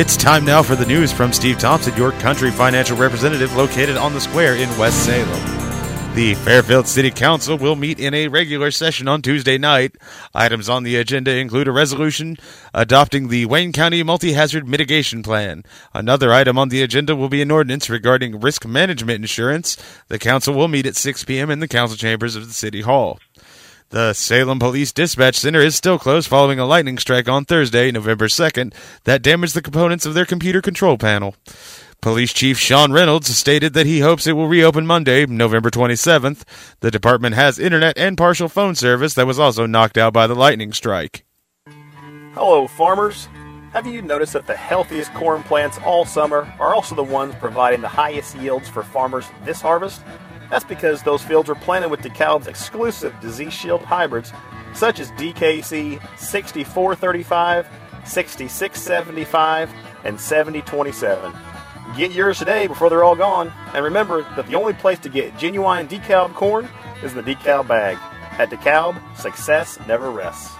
It's time now for the news from Steve Thompson, your country financial representative located on the square in West Salem. The Fairfield City Council will meet in a regular session on Tuesday night. Items on the agenda include a resolution adopting the Wayne County Multi-Hazard Mitigation Plan. Another item on the agenda will be an ordinance regarding risk management insurance. The council will meet at 6 p.m. in the council chambers of the City Hall. The Salem Police Dispatch Center is still closed following a lightning strike on Thursday, November 2nd, that damaged the components of their computer control panel. Police Chief Sean Reynolds stated that he hopes it will reopen Monday, November 27th. The department has internet and partial phone service that was also knocked out by the lightning strike. Hello, farmers. Have you noticed that the healthiest corn plants all summer are also the ones providing the highest yields for farmers this harvest? That's because those fields were planted with DeKalb's exclusive disease shield hybrids, such as DKC 6435, 6675, and 7027. Get yours today before they're all gone. And remember that the only place to get genuine DeKalb corn is in the DeKalb bag. At DeKalb, success never rests.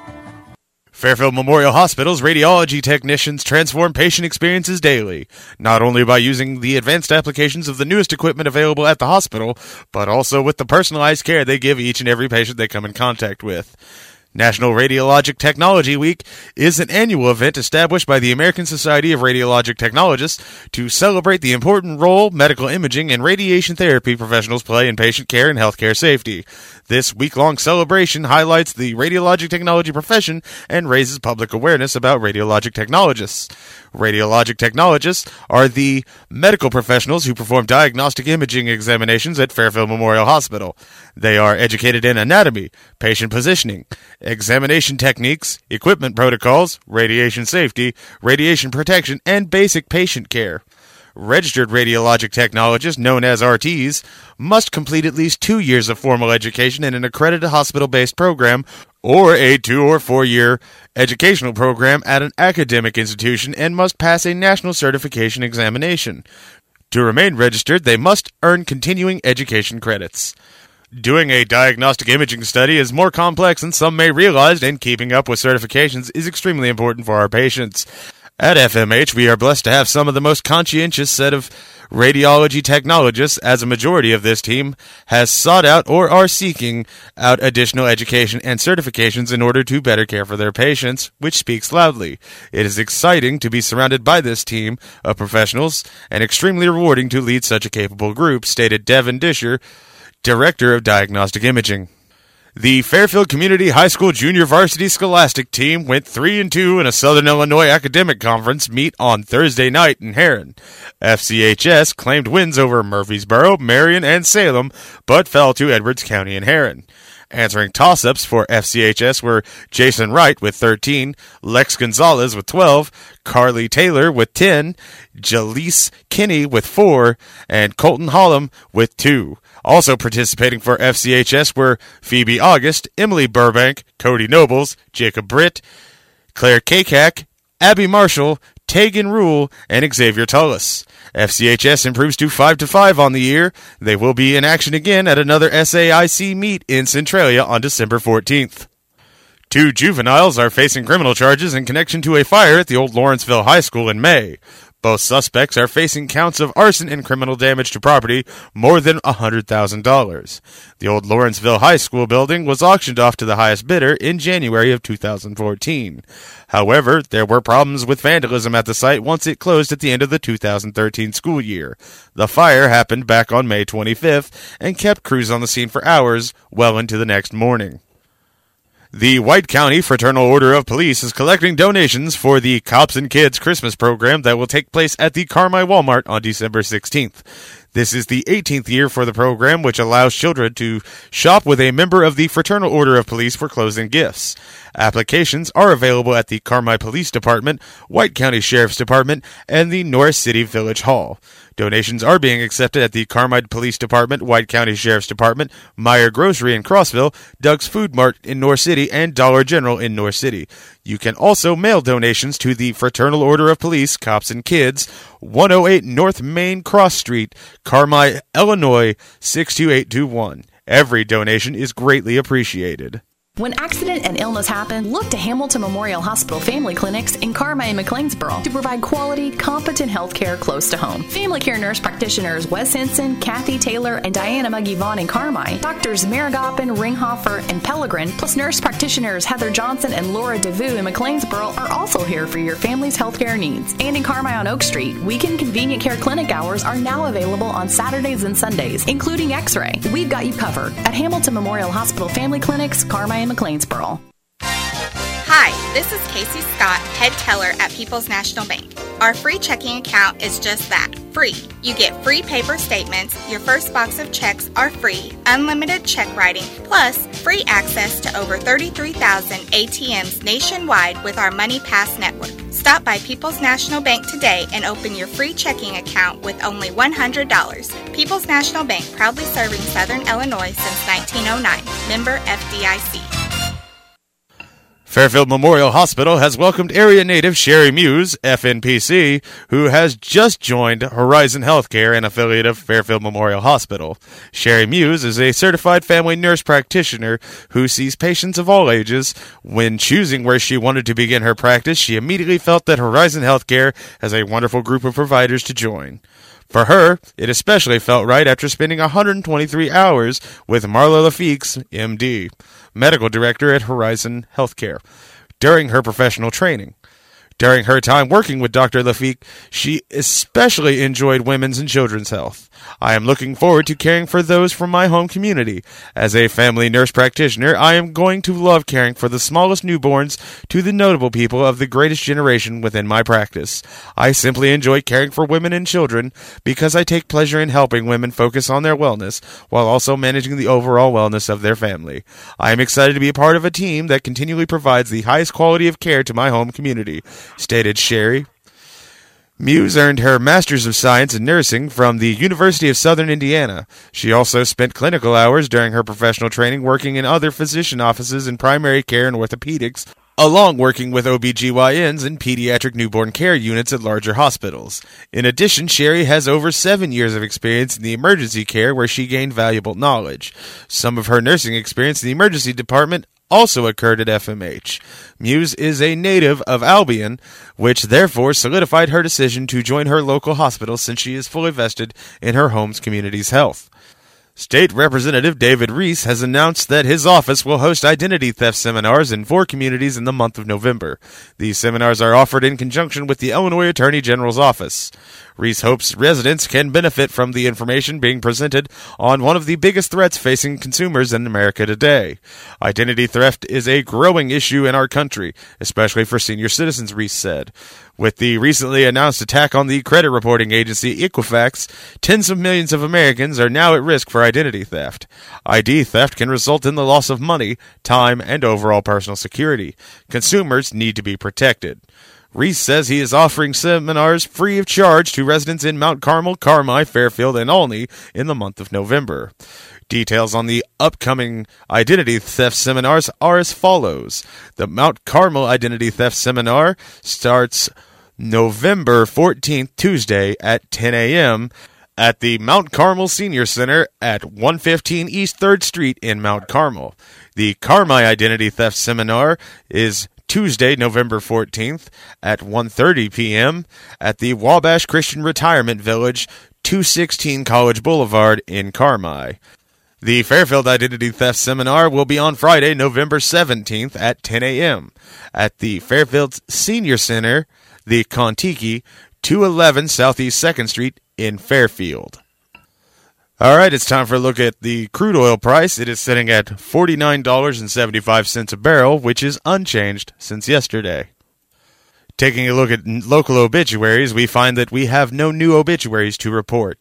Fairfield Memorial Hospital's radiology technicians transform patient experiences daily, not only by using the advanced applications of the newest equipment available at the hospital, but also with the personalized care they give each and every patient they come in contact with. National Radiologic Technology Week is an annual event established by the American Society of Radiologic Technologists to celebrate the important role medical imaging and radiation therapy professionals play in patient care and healthcare safety. This week-long celebration highlights the radiologic technology profession and raises public awareness about radiologic technologists. Radiologic technologists are the medical professionals who perform diagnostic imaging examinations at Fairfield Memorial Hospital. They are educated in anatomy, patient positioning, examination techniques, equipment protocols, radiation safety, radiation protection, and basic patient care. Registered radiologic technologists, known as RTs, must complete at least 2 years of formal education in an accredited hospital-based program or a 2 or 4 year educational program at an academic institution and must pass a national certification examination. To remain registered, they must earn continuing education credits. Doing a diagnostic imaging study is more complex than some may realize, and keeping up with certifications is extremely important for our patients. At FMH, we are blessed to have some of the most conscientious set of radiology technologists, as a majority of this team has sought out or are seeking out additional education and certifications in order to better care for their patients, which speaks loudly. It is exciting to be surrounded by this team of professionals and extremely rewarding to lead such a capable group, stated Devin Disher, Director of Diagnostic Imaging. The Fairfield Community High School Junior Varsity Scholastic Team went 3-2 in a Southern Illinois Academic Conference meet on Thursday night in Herrin. FCHS claimed wins over Murfreesboro, Marion, and Salem, but fell to Edwards County and Herrin. Answering toss-ups for FCHS were Jason Wright with 13, Lex Gonzalez with 12, Carly Taylor with 10, Jaleese Kinney with 4, and Colton Hollum with 2. Also participating for FCHS were Phoebe August, Emily Burbank, Cody Nobles, Jacob Britt, Claire Kakak, Abby Marshall, Tegan Rule, and Xavier Tullis. FCHS improves to 5-5 on the year. They will be in action again at another SAIC meet in Centralia on December 14th. 2 juveniles are facing criminal charges in connection to a fire at the old Lawrenceville High School in May. Both suspects are facing counts of arson and criminal damage to property more than $100,000. The old Lawrenceville High School building was auctioned off to the highest bidder in January of 2014. However, there were problems with vandalism at the site once it closed at the end of the 2013 school year. The fire happened back on May 25th and kept crews on the scene for hours well into the next morning. The White County Fraternal Order of Police is collecting donations for the Cops and Kids Christmas program that will take place at the Carmi Walmart on December 16th. This is the 18th year for the program, which allows children to shop with a member of the Fraternal Order of Police for clothes and gifts. Applications are available at the Carmi Police Department, White County Sheriff's Department, and the Norris City Village Hall. Donations are being accepted at the Carmi Police Department, White County Sheriff's Department, Meyer Grocery in Crossville, Doug's Food Mart in North City, and Dollar General in North City. You can also mail donations to the Fraternal Order of Police, Cops and Kids, 108 North Main Cross Street, Carmi, Illinois, 62821. Every donation is greatly appreciated. When accident and illness happen, look to Hamilton Memorial Hospital Family Clinics in Carmi and McLeansboro to provide quality, competent health care close to home. Family care nurse practitioners Wes Henson, Kathy Taylor, and Diana Muggy-Vaughn in Carmi, doctors Marigoppin, Ringhofer, and Pellegrin, plus nurse practitioners Heather Johnson and Laura DeVue in McLeansboro are also here for your family's health care needs. And in Carmi on Oak Street, weekend convenient care clinic hours are now available on Saturdays and Sundays, including X-ray. We've got you covered at Hamilton Memorial Hospital Family Clinics, Carmi and McLeansboro. Hi, this is Casey Scott, head teller at People's National Bank. Our free checking account is just that, free. You get free paper statements, your first box of checks are free, unlimited check writing, plus free access to over 33,000 ATMs nationwide with our MoneyPass network. Stop by People's National Bank today and open your free checking account with only $100. People's National Bank, proudly serving Southern Illinois since 1909. Member FDIC. Fairfield Memorial Hospital has welcomed area native Sherry Muse, FNPC, who has just joined Horizon Healthcare, an affiliate of Fairfield Memorial Hospital. Sherry Muse is a certified family nurse practitioner who sees patients of all ages. When choosing where she wanted to begin her practice, she immediately felt that Horizon Healthcare has a wonderful group of providers to join. For her, it especially felt right after spending 123 hours with Marla Lafixe, MD, medical director at Horizon Healthcare, during her professional training. During her time working with Dr. Lafique, she especially enjoyed women's and children's health. I am looking forward to caring for those from my home community. As a family nurse practitioner, I am going to love caring for the smallest newborns to the notable people of the greatest generation within my practice. I simply enjoy caring for women and children because I take pleasure in helping women focus on their wellness while also managing the overall wellness of their family. I am excited to be a part of a team that continually provides the highest quality of care to my home community, stated Sherry. Muse earned her Master's of Science in Nursing from the University of Southern Indiana. She also spent clinical hours during her professional training working in other physician offices in primary care and orthopedics, along working with OBGYNs and pediatric newborn care units at larger hospitals. In addition, Sherry has over 7 years of experience in the emergency care where she gained valuable knowledge. Some of her nursing experience in the emergency department also occurred at FMH. Muse is a native of Albion, which therefore solidified her decision to join her local hospital since she is fully vested in her home's community's health. State Representative David Reese has announced that his office will host identity theft seminars in 4 communities in the month of November. These seminars are offered in conjunction with the Illinois Attorney General's office. Reese hopes residents can benefit from the information being presented on one of the biggest threats facing consumers in America today. Identity theft is a growing issue in our country, especially for senior citizens, Reese said. With the recently announced attack on the credit reporting agency Equifax, tens of millions of Americans are now at risk for identity theft. ID theft can result in the loss of money, time, and overall personal security. Consumers need to be protected. Reese says he is offering seminars free of charge to residents in Mount Carmel, Carmi, Fairfield, and Olney in the month of November. Details on the upcoming identity theft seminars are as follows. The Mount Carmel Identity Theft Seminar starts November 14th, Tuesday at 10 a.m. at the Mount Carmel Senior Center at 115 East 3rd Street in Mount Carmel. The Carmi Identity Theft Seminar is Tuesday, November 14th at 1:30 p.m. at the Wabash Christian Retirement Village, 216 College Boulevard in Carmi. The Fairfield Identity Theft Seminar will be on Friday, November 17th at 10 a.m. at the Fairfield Senior Center, the Contiki, 211 Southeast 2nd Street in Fairfield. All right, it's time for a look at the crude oil price. It is sitting at $49.75 a barrel, which is unchanged since yesterday. Taking a look at local obituaries, we find that we have no new obituaries to report.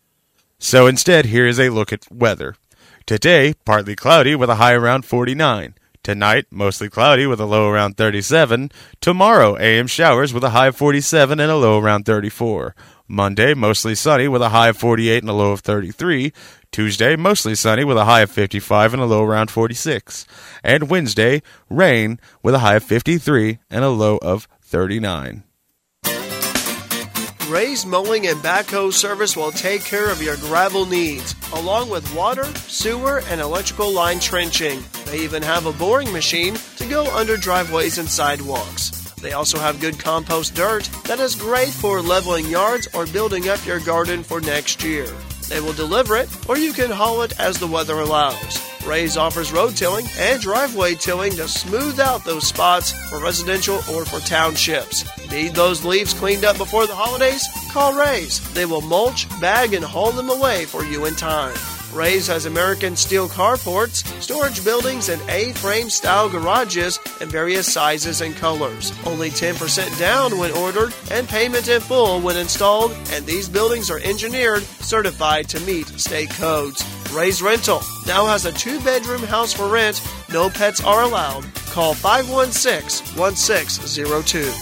So instead, here is a look at weather. Today, partly cloudy with a high around 49. Tonight, mostly cloudy with a low around 37. Tomorrow, AM showers with a high of 47 and a low around 34. Monday, mostly sunny with a high of 48 and a low of 33. Tuesday, mostly sunny with a high of 55 and a low around 46. And Wednesday, rain with a high of 53 and a low of 39. Ray's Mowing and Backhoe Service will take care of your gravel needs, along with water, sewer, and electrical line trenching. They even have a boring machine to go under driveways and sidewalks. They also have good compost dirt that is great for leveling yards or building up your garden for next year. They will deliver it, or you can haul it as the weather allows. Ray's offers road tilling and driveway tilling to smooth out those spots for residential or for townships. Need those leaves cleaned up before the holidays? Call Ray's. They will mulch, bag, and haul them away for you in time. Ray's has American steel carports, storage buildings, and A-frame style garages in various sizes and colors. Only 10% down when ordered and payment in full when installed, and these buildings are engineered, certified to meet state codes. Ray's Rental now has a 2-bedroom house for rent. No pets are allowed. Call 516-1602.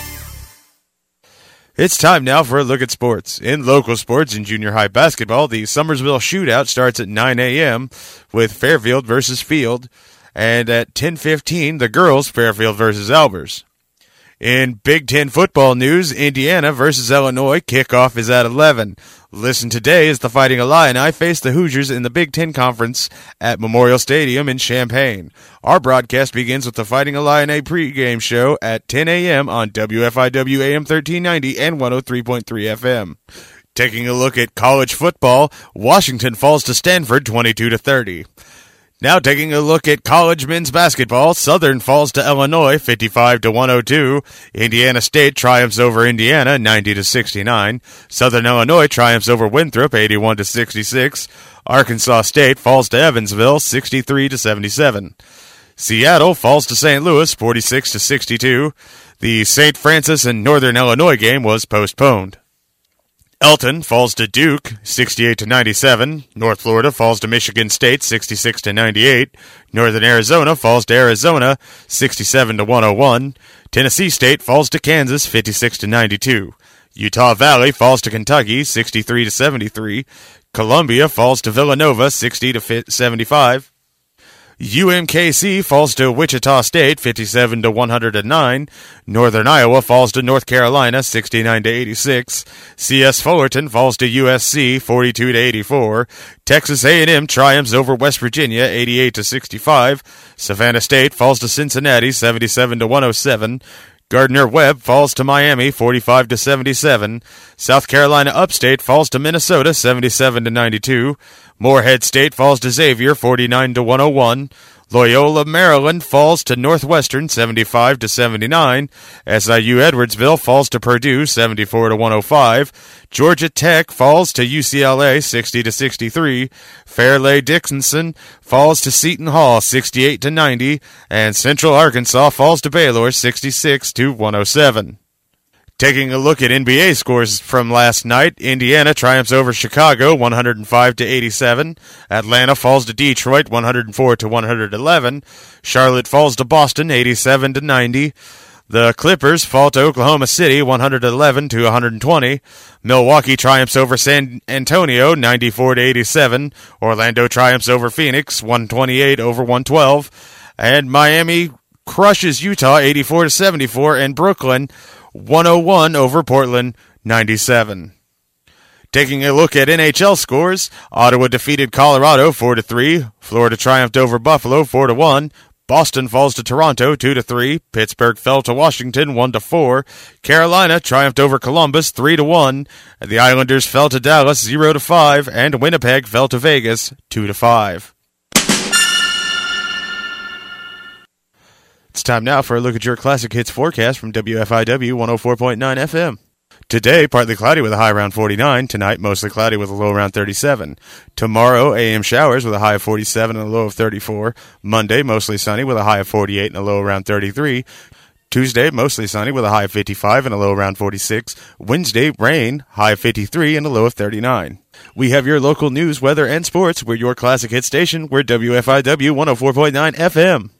It's time now for a look at sports. In local sports and junior high basketball, the Summersville Shootout starts at 9 a.m. with Fairfield versus Field, and at 10:15, the girls Fairfield versus Albers. In Big Ten football news, Indiana versus Illinois kickoff is at 11. Listen today as the Fighting Illini face the Hoosiers in the Big Ten Conference at Memorial Stadium in Champaign. Our broadcast begins with the Fighting Illini pregame show at 10 a.m. on WFIW AM 1390 and 103.3 FM. Taking a look at college football, Washington falls to Stanford 22-30. Now taking a look at college men's basketball, Southern falls to Illinois 55-102. Indiana State triumphs over Indiana 90-69. Southern Illinois triumphs over Winthrop 81-66. Arkansas State falls to Evansville 63-77. Seattle falls to St. Louis 46-62. The St. Francis and Northern Illinois game was postponed. Elton falls to Duke, 68-97. North Florida falls to Michigan State, 66-98. Northern Arizona falls to Arizona, 67-101. Tennessee State falls to Kansas, 56-92. Utah Valley falls to Kentucky, 63-73. Columbia falls to Villanova, 60-75. UMKC falls to Wichita State 57-109. Northern Iowa falls to North Carolina 69-86. CS Fullerton falls to USC 42-84. Texas A&M triumphs over West Virginia 88-65. Savannah State falls to Cincinnati 77-107. Gardner-Webb falls to Miami 45-77. South Carolina Upstate falls to Minnesota 77-92. Morehead State falls to Xavier 49-101. Loyola Maryland falls to Northwestern 75-79. SIU Edwardsville falls to Purdue 74-105. Georgia Tech falls to UCLA 60-63. Fairleigh Dickinson falls to Seton Hall 68-90, and Central Arkansas falls to Baylor 66-107. Taking a look at NBA scores from last night, Indiana triumphs over Chicago 105-87. Atlanta falls to Detroit 104-111. Charlotte falls to Boston 87-90. The Clippers fall to Oklahoma City 111-120. Milwaukee triumphs over San Antonio 94-87. Orlando triumphs over Phoenix 128-112. And Miami crushes Utah 84-74, and Brooklyn 101 over Portland 97. Taking a look at NHL scores, Ottawa defeated Colorado 4-3. Florida triumphed over Buffalo 4-1. Boston falls to Toronto 2-3. Pittsburgh fell to Washington 1-4. Carolina triumphed over Columbus 3-1. The Islanders fell to Dallas 0-5, and Winnipeg fell to Vegas 2-5. It's time now for a look at your classic hits forecast from WFIW 104.9 FM. Today, partly cloudy with a high around 49. Tonight, mostly cloudy with a low around 37. Tomorrow, AM showers with a high of 47 and a low of 34. Monday, mostly sunny with a high of 48 and a low around 33. Tuesday, mostly sunny with a high of 55 and a low around 46. Wednesday, rain, high of 53 and a low of 39. We have your local news, weather, and sports. We're your classic hit station. We're WFIW 104.9 FM.